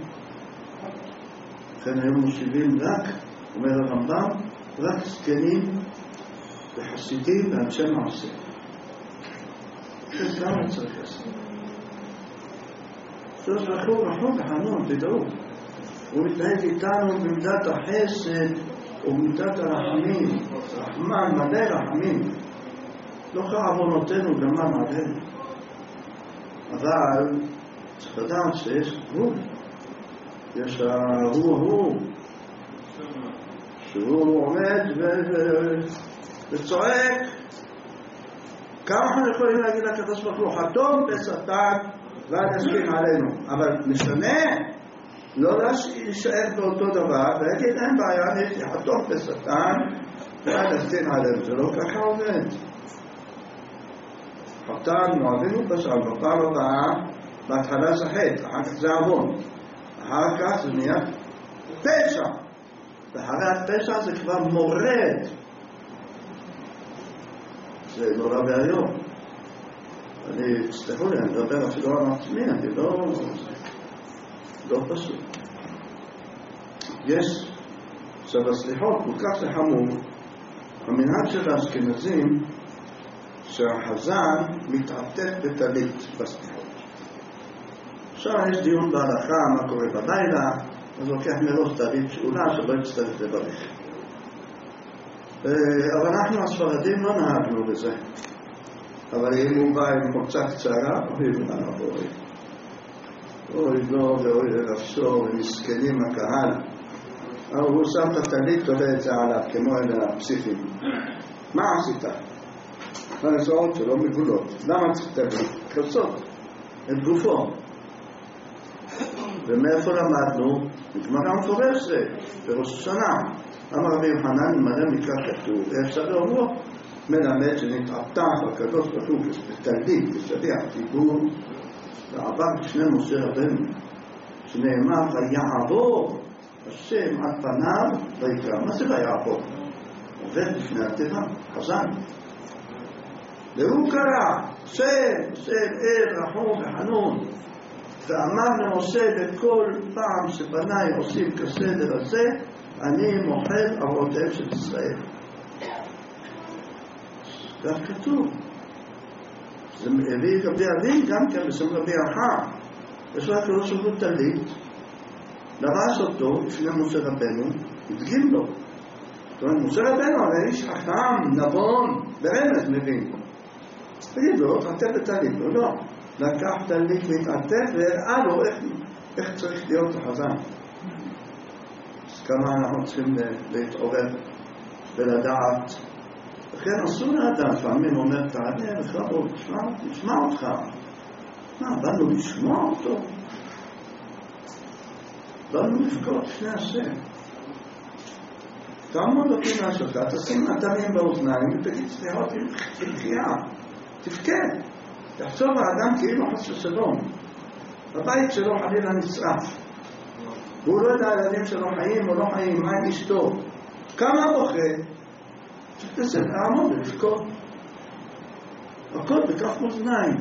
לכן היום מושיבים רק, אומר הרמב"ם, רק זקנים וחסידים ואנשי מעשה. זה כמה צריך לעשות. שלוש רחוב, רחוב וחנון, תדעו. הוא מתנהג איתנו במידת החסד ובמידת הרחמים. רחמן, מלא רחמים. לא כעוונותינו גמר עלינו. אבל צריך לדעת שיש גבול. יש ההוא ההוא שהוא עומד וצועק. כמה אנחנו יכולים להגיד לקדוש ברוך הוא, חתום בשטן ואל ישכין עלינו. אבל משנה לא להישאר באותו דבר ולהגיד אין בעיה, יש לי חתום בשטן ואל ישכין עלינו. זה לא ככה עומד. חתן מועבינו בשם בפעם הבאה, בהתחלה זה חטא, אחר כך זה עוון, אחר כך זה נהיה פשע, ואחרי הפשע זה כבר מורד. זה נורא והיום. אני, תסתכלו לי, אני מדבר אפילו על עצמי, אני לא, לא פשוט. יש, עכשיו הסליחות כל כך זה חמור, המנהג של האשכנזים, שהחזן מתעטף בטלית בסליחות. עכשיו יש דיון בהלכה, מה קורה בלילה, אז לוקח מראש טלית שאולה שלא יצטרך לברך. אבל אנחנו הספרדים לא נהגנו בזה. אבל אם הוא בא עם חולצה קצרה, אוי מה אוי. אוי לא ואוי לנפשו, ומסכנים הקהל. אבל הוא שם את הטלית, תולה את זה עליו, כמו אלה הפסיכים. מה עשית? הנזעות שלו מגולות. למה צריך טלית? כסות את גופו. ומאיפה למדנו? בגמרא מפורשת, בראש השנה. אמר רבי יוחנן, מלא מקרא כתוב, אפשר לאומרו, מלמד שנתעתח הקדוש ברוך הוא בטלית, בשליח ציבור, ועבר שני משה רבנו, שנאמר ויעבור השם על פניו ויקרא. מה זה ויעבור? עובד לפני התיבה, חזן. והוא קרא, שם, שם, אל, רחום וחנון, ואמר למשה בכל פעם שבניי עושים כסדר הזה, אני מוחל עבודתם של ישראל. כך כתוב. זה מביא רבי אבי גם כן בשם רבי אחר. יש לו הקדוש ברוך הוא טלית, לבש אותו לפני משה רבנו, הדגים לו. זאת אומרת, משה רבנו הרי איש חכם, נבון, ברמז מבין. תגיד לו, תעטף בטלית, לא, לא. לקח טלית להתעטף והראה לו איך, איך צריך להיות החזן. אז כמה אנחנו צריכים להתעורר ולדעת. לכן אסור לאדם, פעמים אומר, תענה לכבוד, תשמע אותך. מה, באנו לשמוע אותו? באנו לפקוד שני השם. תעמוד בפינה שלך, תשים אדמים באוזניים ותגיד סליחות עם תחייה. תפקד. תחשוב האדם כאילו חס ושלום. הבית שלו חלילה נשרף. והוא לא יודע הילדים שלו חיים או לא חיים, מה עם אשתו. כמה בוכה? שתעשה לעמוד ולפקוד. הכל בכף מאזניים.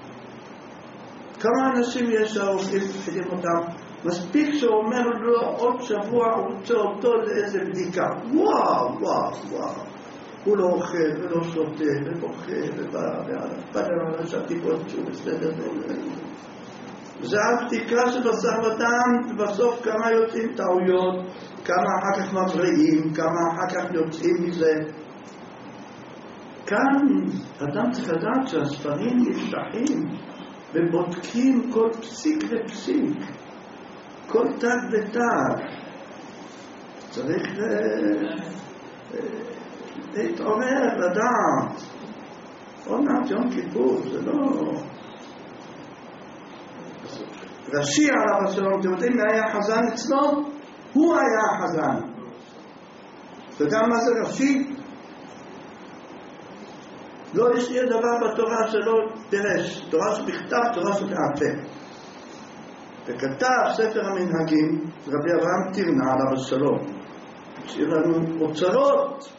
כמה אנשים יש שהרופאים מפחידים אותם? מספיק שאומר לו עוד שבוע הוא רוצה אותו לאיזה בדיקה. וואו, וואו, וואו. הוא לא אוכל ולא שותה ובוכה ובא והפדר על השתיפות שהוא בסדר. זה הבדיקה של בשר ודם, ובסוף כמה יוצאים טעויות, כמה אחר כך מבריאים, כמה אחר כך יוצאים מזה. כאן אדם צריך לדעת שהספרים נפתחים ובודקים כל פסיק ופסיק, כל תג ותג. צריך להתעורר, לדעת. עוד מעט יום כיפור, זה לא... רש"י עליו השלום, אתם יודעים מי היה חזן אצלו? הוא היה החזן. וגם מה זה רש"י? לא השאיר דבר בתורה שלא דרש, תורה שבכתב, תורה שבעל-פה. וכתב ספר המנהגים, רבי אברהם טירנה עליו השלום, השאיר לנו אוצרות.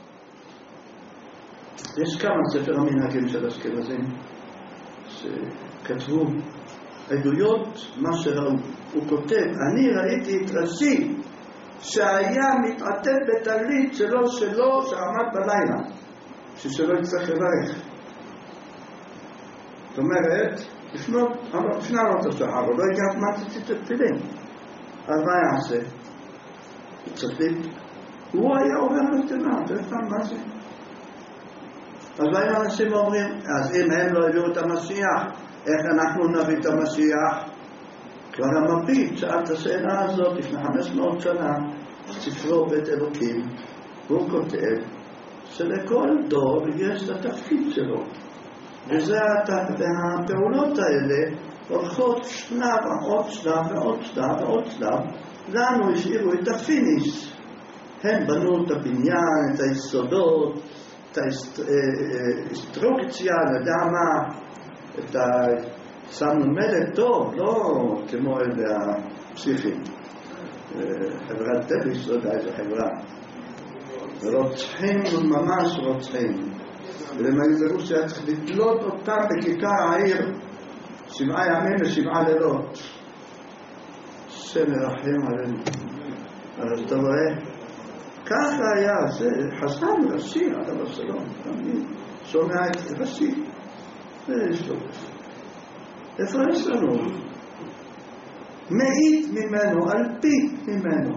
יש כמה ספר המנהגים של אשכנזים שכתבו עדויות מה שראו. הוא כותב, אני ראיתי את רש"י שהיה מתעטף בטלית שלו שלו שעמד בלילה, ששלו יצטרך לברך. זאת אומרת, לפני עלות השחר, הוא לא הגיע מה תציץ התפילין. אז מה יעשה? יצטף, הוא היה עובר בתיבה, אתה יודע מה זה? אז באים אנשים ואומרים, אז אם הם לא הביאו את המשיח, איך אנחנו נביא את המשיח? כבר המביט שאל את השאלה הזאת לפני חמש מאות שנה, ספרו בית אלוקים, הוא כותב שלכל דור יש את התפקיד שלו. וזה והפעולות האלה הולכות שלב ועוד שלב ועוד שלב ועוד שלב. לנו השאירו את הפיניש. הם בנו את הבניין, את היסודות, את האינסטרוקציה, לדע מה, את שמו מלט טוב, לא כמו אלה הפסיכים. חברת טביס, לא יודע איזה חברה. רוצחים ממש רוצחים. ולמעזרו שהיה צריך לתלות אותם בכיכר העיר שבעה ימים ושבעה לילות. שמרחם עלינו. אז אתה רואה? ככה היה, זה חזן רש"י, עליו השלום. אני שומע את רש"י. ויש לו. איפה יש לנו? מעיט ממנו, אלפית ממנו.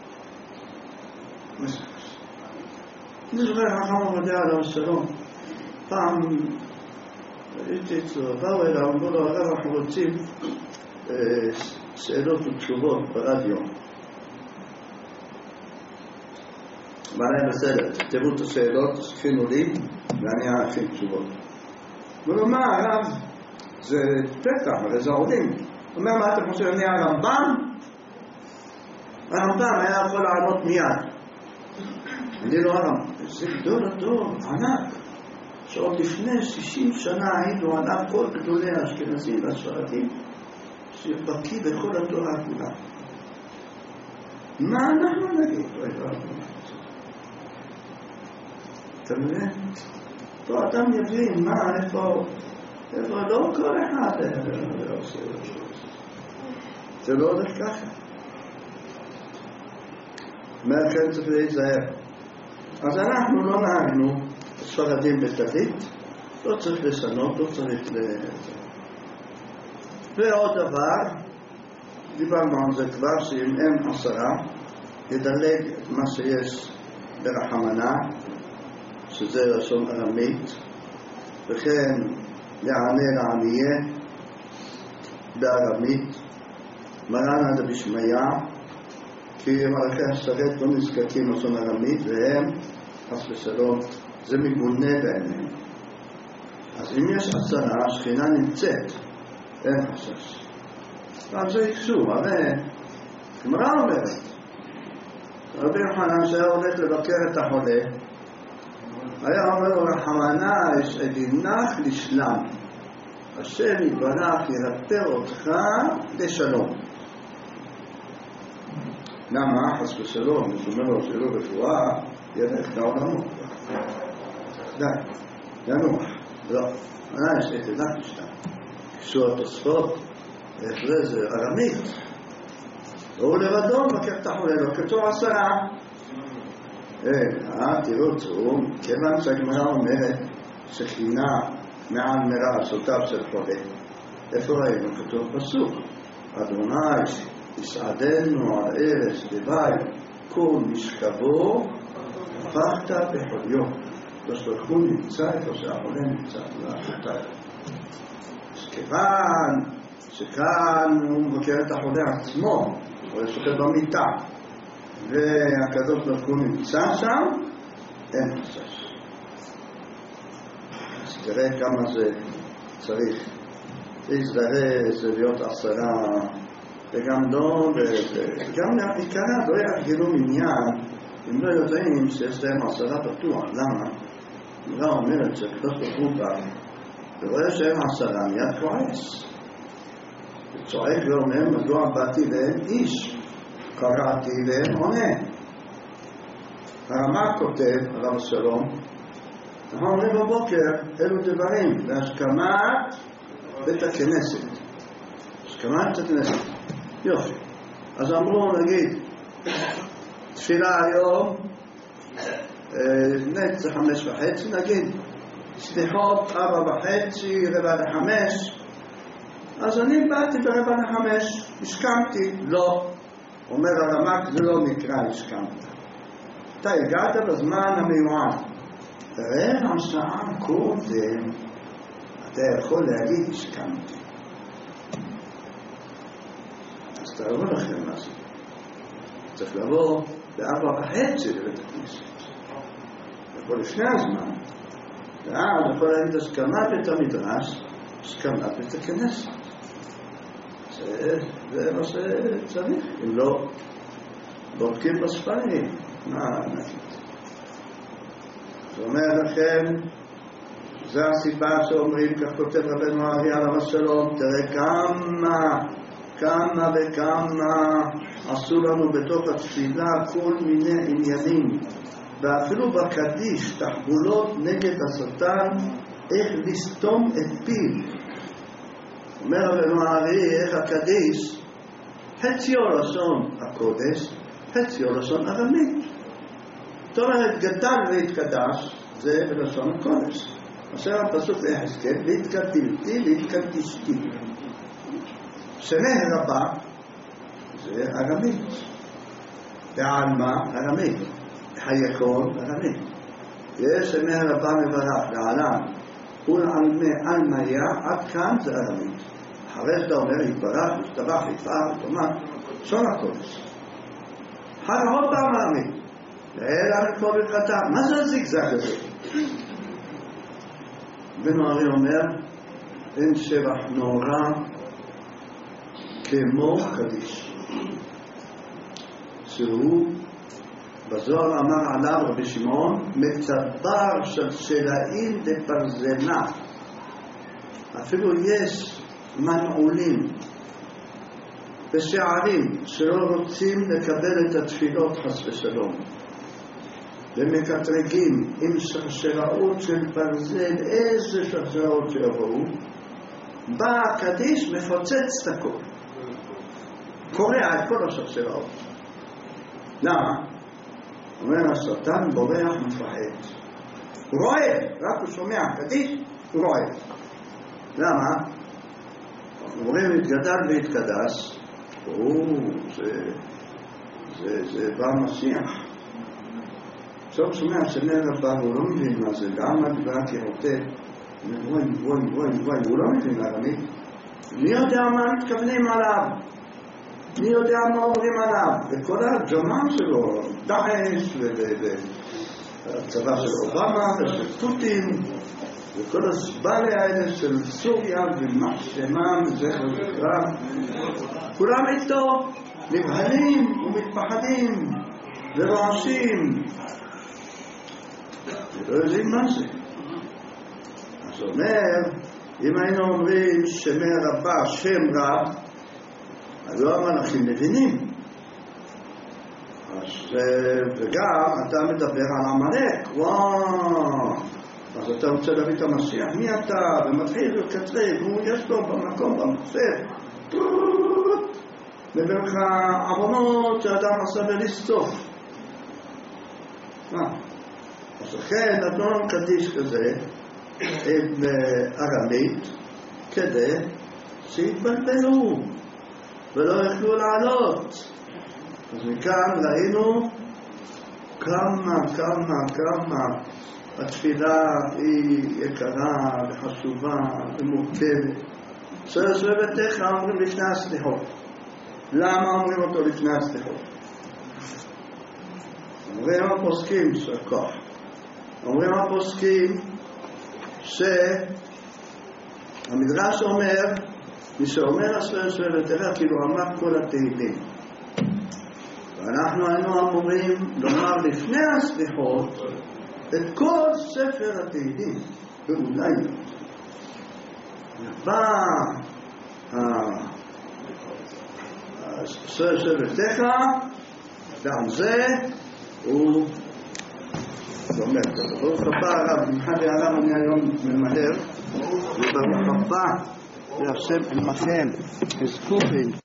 אני זוכר חכם עובדיה עליו השלום. פעם הייתי אצלו, באו אליו, אמרו לו, הרב, אנחנו רוצים שאלות ותשובות ברדיו. אמר להם בסדר, תראו את השאלות, תכינו לי, ואני אכין תשובות. הוא אומר, הרב, זה פתח, הרי זה עובדים. הוא אומר, מה אתה חושב, אני הרמב"ם? הרמב"ם היה יכול לענות מיד. אני לא הרמב"ם. זה גדול הדור, ענק. שעוד לפני שישים שנה היינו עליו כל גדולי האשכנזים והספרדים, שבקיא בכל התורה כולה. מה אנחנו נגיד? אתה מבין? פה אדם יבין מה, איפה, איפה לא כל אחד עושה. זה לא הולך ככה. מהכן צריך להיזהר. אז אנחנו לא נהגנו ספרדים בתווית, לא צריך לשנות, לא צריך ל... ועוד דבר, דיברנו על זה כבר, שאם אין עשרה, ידלג את מה שיש ברחמנה, שזה לשון ארמית, וכן יענה לענייה בארמית, מרנה דבשמיה, כי מלאכי השרת לא נזקקים לשון ארמית, והם, חס ושלום, זה מגונה בעיניהם. אז אם יש עשרה, השכינה נמצאת, אין חשש. ועל זה יקשו, הרי גמרא אומרת, רבי יוחנן שהיה הולך לבקר את החולה, היה אומר לו, רחמנה יש עדינך לשלם, השם יתברך ירפא אותך לשלום. למה? חס ושלום, הוא אומר לו שלא רפואה, ילך לעולמו. די, ינוח. לא, אני יש עדינך לשלם. קשור התוספות, איך זה? זה ארמית. והוא לבדו מבקר את החולה, לא כתוב עשרה. אה, תראו, תראו, כיוון שהגמרא אומרת שכינה מעל מרעשותיו של חולה. איפה ראינו? כתוב פסוק. אדוני יסעדנו על ארץ דבי, כל משכבו, הפכת בחוליו. בשלחו נמצא איפה שהחולה נמצא, לאחותיו. אז כיוון שכאן הוא מבקר את החולה עצמו, הוא ישוכב במיטה, והקדוש ברוך הוא נמצא שם, אין חשש. אז תראה כמה זה צריך להזדרז, להיות עשרה, וגם לא, וגם להעיקרה, לא יארגנו מניין, אם לא יודעים שיש להם עשרה בטוח. למה? לא אומרת שהקדוש ברוך הוא בא, ורואה שהם עשרה, מיד כועס. וצועק ואומר, מדוע באתי ואין איש? קראתי ואין עונה. הרמ"א כותב, הרב השלום, אנחנו אומרים בבוקר, אלו דברים, להשכמת בית הכנסת. השכמת בית הכנסת. יופי. אז אמרו, נגיד, תפילה היום, נט זה חמש וחצי, נגיד, סליחות ארבע וחצי, רבע לחמש, אז אני באתי ברבע לחמש, השכמתי, לא. אומר הרמ"א, זה לא נקרא השכמת. אתה הגעת בזמן המיועד. רבע שעה קודם, אתה יכול להגיד השכמתי. אז תראו לכם מה זה. צריך לבוא בארבע וחצי לבית הכנסת. יכול לפני הזמן. ואז יכול להגיד השכמת בית המדרש, השכמת בית הכנסת. זה מה שצריך, אם לא בודקים בספרים, מה נגיד? זאת אומרת לכם, זו הסיבה שאומרים, כך כותב רבנו האריה עליו השלום, תראה כמה, כמה וכמה עשו לנו בתוך התפילה כל מיני עניינים, ואפילו בקדיש, תחבולות נגד השטן, איך לסתום את פיו. אומר רבנו האריה, איך הקדיש, חציו לשון הקודש, חציו לשון ארמית. זאת אומרת, גדל והתקדש, זה בלשון הקודש. עכשיו הפסוק ליחזקאל, והתקדלתי והתקדשתי. שמי הרבה, זה ארמית. בעלמא, ארמית. חייכון, ארמית. יש שמי הרבה מברך, בעלם. ולעלמי עלמיה, עד כאן זה ארמית. אחרי שאתה אומר, יתברך, ישתבח, יתפאר, יתאמן, שון הקודש. אחר עוד פעם ארמית. אלא מכל ברכתם. מה זה הזיגזג הזה? בן ארי אומר, אין שבח נורא כמו קדיש. שהוא בזוהר אמר עליו רבי שמעון, מצבר של שלאים דברזנה. אפילו יש מנעולים ושערים שלא רוצים לקבל את התפילות חס ושלום, ומקטרגים עם שרשראות של ברזל, איזה שרשראות שיבואו, בא הקדיש מפוצץ את הכל, קורע את כל השרשראות. למה? אומר השטן בורח מפחד, הוא רואה, רק הוא שומע קדיש, הוא רואה. למה? אומרים התגדל והתקדש, או, זה, זה, זה בא משיח. עכשיו שומע שנר הבא, הוא לא מבין מה זה, גם הדבר כרוטה, וואי וואי וואי וואי, הוא לא מבין ארמית. מי יודע מה מתכוונים עליו? מי יודע מה אומרים עליו? וכל הג'מאן שלו, דאעש, והצבא של אובמה ושל פוטין, וכל הזבלי האלה של סוריה ומחשמם וזכר וקרב, כולם איתו נבהלים ומתפחדים ורועשים, ולא יודעים מה זה. אז אומר, אם היינו אומרים שמי רבה, שם רב, אז לא המלאכים מבינים. אז, וגם אתה מדבר על עמלק, וואו, אז אתה רוצה להביא את המשיח, מי אתה? ומתחיל לקטרג, הוא יש לו במקום, במחשב, מדבר לך עוונות שאדם עשה ולסטוף. אז לכן נתנו קדיש כזה, עם ארמית, כדי שיתבלבלו ולא יכלו לעלות. אז מכאן ראינו כמה, כמה, כמה התפילה היא יקרה וחשובה ומורכבת. עשרה ביתך אומרים לפני הסליחות. למה אומרים אותו לפני הסליחות? אומרים הפוסקים של כוח. אומרים הפוסקים שהמדרש אומר, מי שאומר עשרה ביתך כאילו אמר כל התהילים. ואנחנו היינו אמורים לומר לפני הסליחות את כל ספר התהילים, ואולי בא עשרה ביתך, ועל זה הוא אומר, ברוך הבא הרב, מחד הרב אני היום ממהר, וברוך הבא להשם עמכם, הזכוכם